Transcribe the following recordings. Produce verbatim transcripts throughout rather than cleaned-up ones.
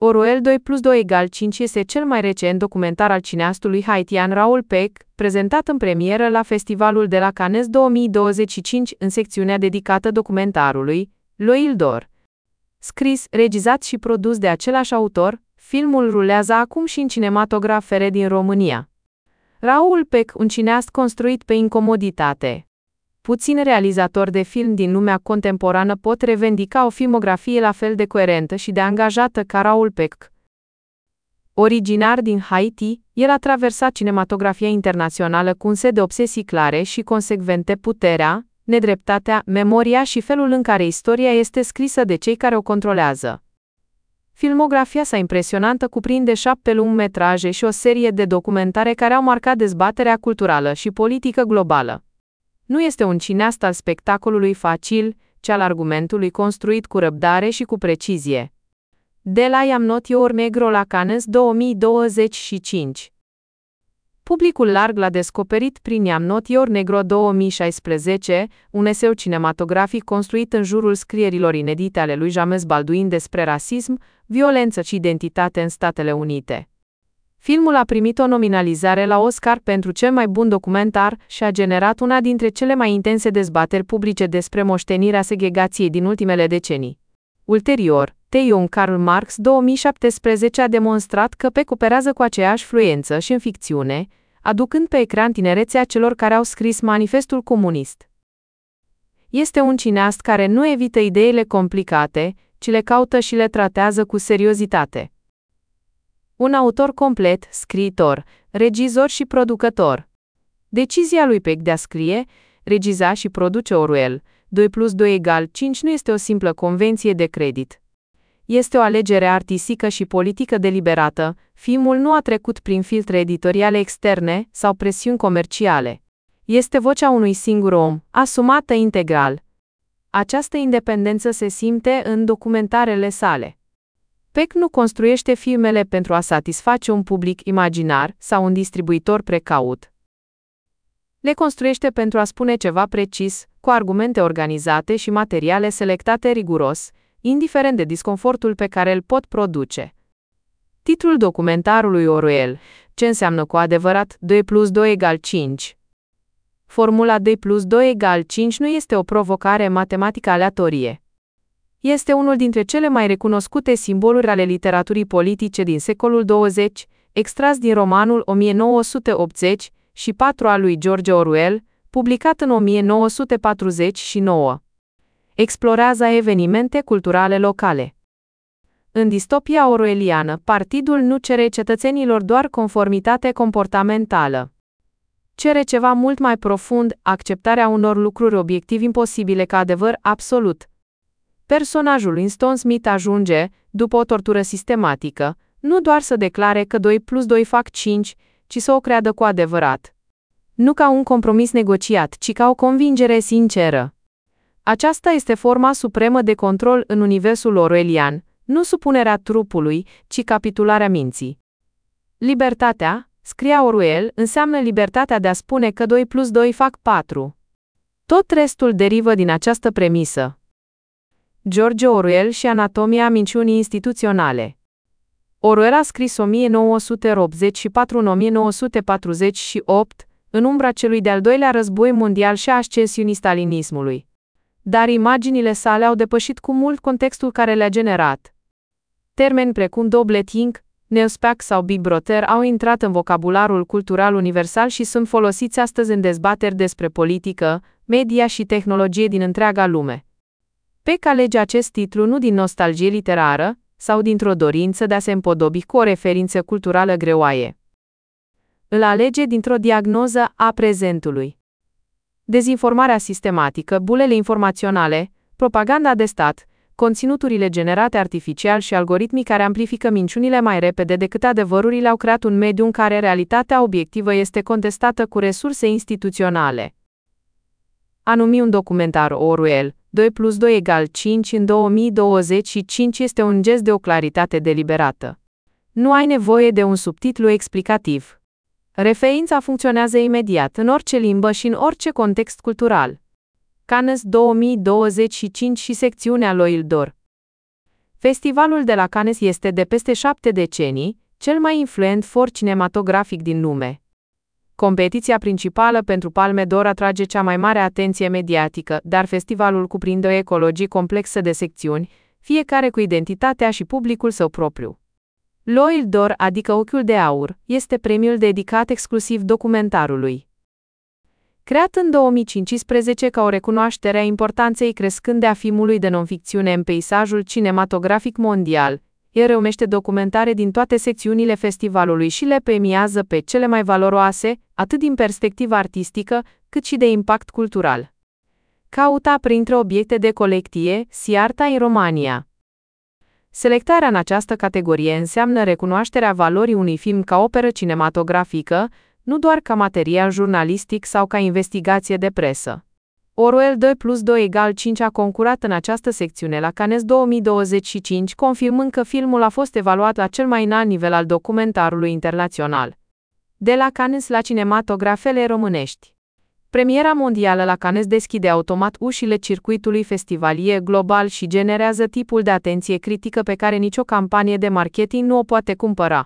Orwell doi plus doi egal cinci este cel mai recent documentar al cineastului haitian Raoul Peck, prezentat în premieră la Festivalul de la Cannes două mii douăzeci și cinci în secțiunea dedicată documentarului, L'Oeil d'Or. Scris, regizat și produs de același autor, filmul rulează acum și în cinematografele din România. Raoul Peck, un cineast construit pe incomoditate. Puțini realizatori de film din lumea contemporană pot revendica o filmografie la fel de coerentă și de angajată ca Raoul Peck. Originar din Haiti, el a traversat cinematografia internațională cu un set de obsesii clare și consecvente: puterea, nedreptatea, memoria și felul în care istoria este scrisă de cei care o controlează. Filmografia sa impresionantă cuprinde șapte lungmetraje și o serie de documentare care au marcat dezbaterea culturală și politică globală. Nu este un cineast al spectacolului facil, ci al argumentului construit cu răbdare și cu precizie. De la I Am Not Your Negro la Cannes două mii douăzeci și cinci. Publicul larg l-a descoperit prin I Am Not Your Negro două mii șaisprezece, un eseu cinematografic construit în jurul scrierilor inedite ale lui James Baldwin despre rasism, violență și identitate în Statele Unite. Filmul a primit o nominalizare la Oscar pentru cel mai bun documentar și a generat una dintre cele mai intense dezbateri publice despre moștenirea segregației din ultimele decenii. Ulterior, Theon Karl Marx două mii șaptesprezece a demonstrat că Peck operează cu aceeași fluență și în ficțiune, aducând pe ecran tinerețea celor care au scris Manifestul Comunist. Este un cineast care nu evită ideile complicate, ci le caută și le tratează cu seriozitate. Un autor complet, scriitor, regizor și producător. Decizia lui Peck de a scrie, regiza și produce Orwell doi plus doi egal cinci nu este o simplă convenție de credit. Este o alegere artistică și politică deliberată. Filmul nu a trecut prin filtre editoriale externe sau presiuni comerciale. Este vocea unui singur om, asumată integral. Această independență se simte în documentarele sale. Peck nu construiește filmele pentru a satisface un public imaginar sau un distribuitor precaut. Le construiește pentru a spune ceva precis, cu argumente organizate și materiale selectate riguros, indiferent de disconfortul pe care îl pot produce. Titlul documentarului Orwell, ce înseamnă cu adevărat doi plus doi egal cinci? Formula doi plus doi egal cinci nu este o provocare matematică aleatorie. Este unul dintre cele mai recunoscute simboluri ale literaturii politice din secolul douăzeci, extras din romanul o mie nouă sute optzeci și patru al lui George Orwell, publicat în o mie nouă sute patruzeci și nouă. Explorează evenimente culturale locale. În distopia orwelliană, partidul nu cere cetățenilor doar conformitate comportamentală. Cere ceva mult mai profund, acceptarea unor lucruri obiectiv imposibile ca adevăr absolut. Personajul Winston Smith ajunge, după o tortură sistematică, nu doar să declare că doi plus doi fac cinci, ci să o creadă cu adevărat. Nu ca un compromis negociat, ci ca o convingere sinceră. Aceasta este forma supremă de control în universul orwellian, nu supunerea trupului, ci capitularea minții. Libertatea, scria Orwell, înseamnă libertatea de a spune că doi plus doi fac patru. Tot restul derivă din această premisă. George Orwell și anatomia minciunii instituționale. Orwell a scris o mie nouă sute optzeci și patru în o mie nouă sute patruzeci și opt, în umbra celui de-al doilea război mondial și a ascensiunii stalinismului. Dar imaginile sale au depășit cu mult contextul care le-a generat. Termeni precum dobleting, newspeak sau Big Brother au intrat în vocabularul cultural universal și sunt folosiți astăzi în dezbateri despre politică, media și tehnologie din întreaga lume. Peck alege acest titlu nu din nostalgie literară, sau dintr-o dorință de a se împodobi cu o referință culturală greoaie. Îl alege dintr-o diagnoză a prezentului. Dezinformarea sistematică, bulele informaționale, propaganda de stat, conținuturile generate artificial și algoritmii care amplifică minciunile mai repede decât adevărurile au creat un mediu în care realitatea obiectivă este contestată cu resurse instituționale. A numi un documentar Orwell doi plus doi egal cinci în două mii douăzeci și cinci este un gest de o claritate deliberată. Nu ai nevoie de un subtitlu explicativ. Referința funcționează imediat în orice limbă și în orice context cultural. Cannes două mii douăzeci și cinci și secțiunea L'Oeil d'Or. Festivalul de la Cannes este de peste șapte decenii cel mai influent for cinematografic din lume. Competiția principală pentru Palme d'Or atrage cea mai mare atenție mediatică, dar festivalul cuprinde o ecologie complexă de secțiuni, fiecare cu identitatea și publicul său propriu. L'Œil d'Or, adică Ochiul de Aur, este premiul dedicat exclusiv documentarului. Creat în două mii cincisprezece ca o recunoaștere a importanței crescânde a filmului de non-ficțiune în peisajul cinematografic mondial, el reunește documentare din toate secțiunile festivalului și le premiază pe cele mai valoroase, atât din perspectivă artistică, cât și de impact cultural. Cauta printre obiecte de colecție, Siarta în România. Selectarea în această categorie înseamnă recunoașterea valorii unui film ca operă cinematografică, nu doar ca material jurnalistic sau ca investigație de presă. Orwell doi plus doi egal cinci a concurat în această secțiune la Cannes două mii douăzeci și cinci, confirmând că filmul a fost evaluat la cel mai înalt nivel al documentarului internațional. De la Cannes la cinematografele românești. Premiera mondială la Cannes deschide automat ușile circuitului festivalier global și generează tipul de atenție critică pe care nicio campanie de marketing nu o poate cumpăra.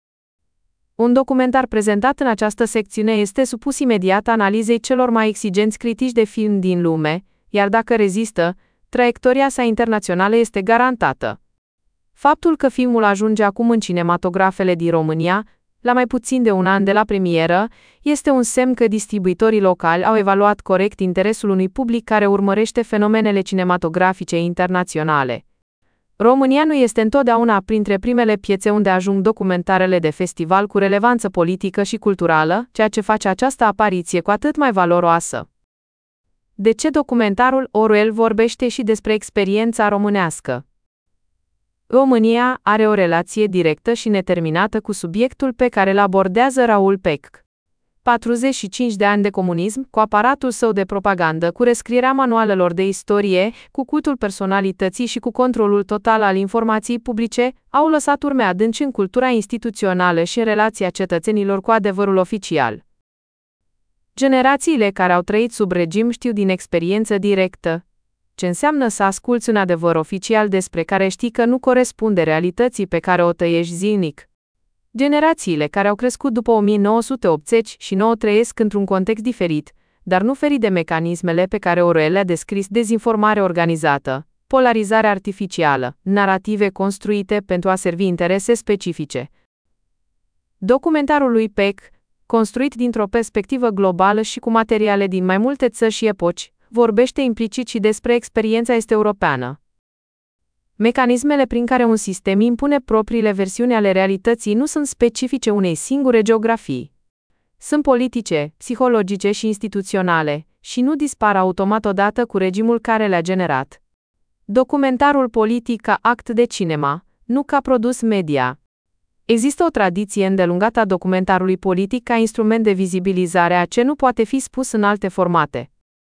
Un documentar prezentat în această secțiune este supus imediat analizei celor mai exigenți critici de film din lume, iar dacă rezistă, traiectoria sa internațională este garantată. Faptul că filmul ajunge acum în cinematografele din România, la mai puțin de un an de la premieră, este un semn că distribuitorii locali au evaluat corect interesul unui public care urmărește fenomenele cinematografice internaționale. România nu este întotdeauna printre primele piețe unde ajung documentarele de festival cu relevanță politică și culturală, ceea ce face această apariție cu atât mai valoroasă. De ce documentarul Orwell vorbește și despre experiența românească? România are o relație directă și neterminată cu subiectul pe care îl abordează Raoul Peck. patruzeci și cinci de ani de comunism, cu aparatul său de propagandă, cu rescrierea manualelor de istorie, cu cultul personalității și cu controlul total al informației publice, au lăsat urme adânci în cultura instituțională și în relația cetățenilor cu adevărul oficial. Generațiile care au trăit sub regim știu din experiență directă ce înseamnă să asculți un adevăr oficial despre care știi că nu corespunde realității pe care o trăiești zilnic. Generațiile care au crescut după o mie nouă sute optzeci și nouă trăiesc într-un context diferit, dar nu ferit de mecanismele pe care Orwell le-a descris: dezinformare organizată, polarizare artificială, narative construite pentru a servi interese specifice. Documentarul lui Peck, construit dintr-o perspectivă globală și cu materiale din mai multe țări și epoci, vorbește implicit și despre experiența est europeană. Mecanismele prin care un sistem impune propriile versiuni ale realității nu sunt specifice unei singure geografii. Sunt politice, psihologice și instituționale, și nu dispar automat odată cu regimul care le-a generat. Documentarul politic ca act de cinema, nu ca produs media. Există o tradiție îndelungată a documentarului politic ca instrument de vizibilizare a ce nu poate fi spus în alte formate.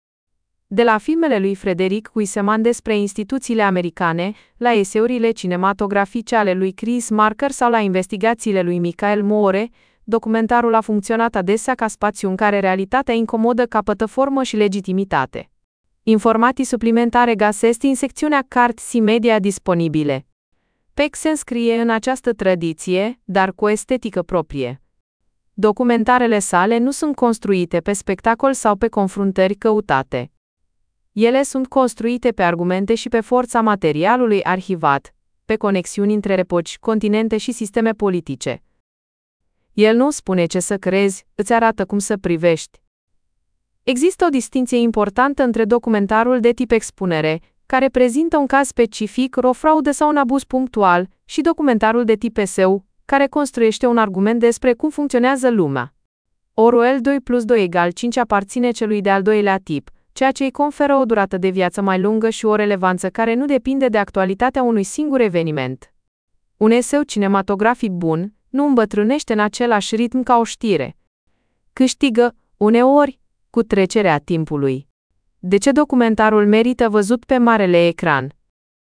De la filmele lui Frederic Wiseman despre instituțiile americane, la eseurile cinematografice ale lui Chris Marker sau la investigațiile lui Michael Moore, documentarul a funcționat adesea ca spațiu în care realitatea incomodă capătă formă și legitimitate. Informații suplimentare găsesc în secțiunea Cards și Media disponibile. Peck se înscrie în această tradiție, dar cu o estetică proprie. Documentarele sale nu sunt construite pe spectacol sau pe confruntări căutate. Ele sunt construite pe argumente și pe forța materialului arhivat, pe conexiuni între epoci, continente și sisteme politice. El nu spune ce să crezi, îți arată cum să privești. Există o distinție importantă între documentarul de tip expunere, care prezintă un caz specific, o fraudă sau un abuz punctual, și documentarul de tip eseu, care construiește un argument despre cum funcționează lumea. Orwell doi plus doi egal cinci aparține celui de-al doilea tip, ceea ce îi conferă o durată de viață mai lungă și o relevanță care nu depinde de actualitatea unui singur eveniment. Un eseu cinematografic bun nu îmbătrânește în același ritm ca o știre. Câștigă, uneori, cu trecerea timpului. De ce documentarul merită văzut pe marele ecran?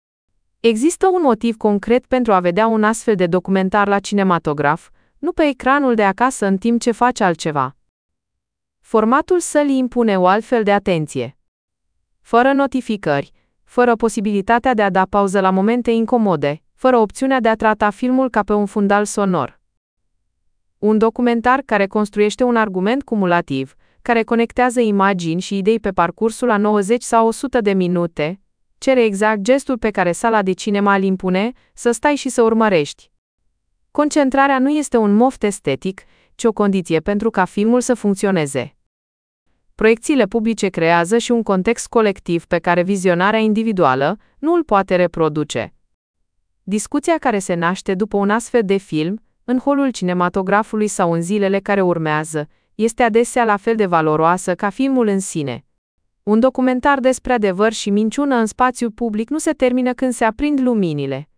Există un motiv concret pentru a vedea un astfel de documentar la cinematograf, nu pe ecranul de acasă în timp ce faci altceva. Formatul sălii impune o altfel de atenție. Fără notificări, fără posibilitatea de a da pauză la momente incomode, fără opțiunea de a trata filmul ca pe un fundal sonor. Un documentar care construiește un argument cumulativ, care conectează imagini și idei pe parcursul a nouăzeci sau o sută de minute, cere exact gestul pe care sala de cinema îl impune, să stai și să urmărești. Concentrarea nu este un moft estetic, ci o condiție pentru ca filmul să funcționeze. Proiecțiile publice creează și un context colectiv pe care vizionarea individuală nu îl poate reproduce. Discuția care se naște după un astfel de film, în holul cinematografului sau în zilele care urmează, este adesea la fel de valoroasă ca filmul în sine. Un documentar despre adevăr și minciună în spațiu public nu se termină când se aprind luminile.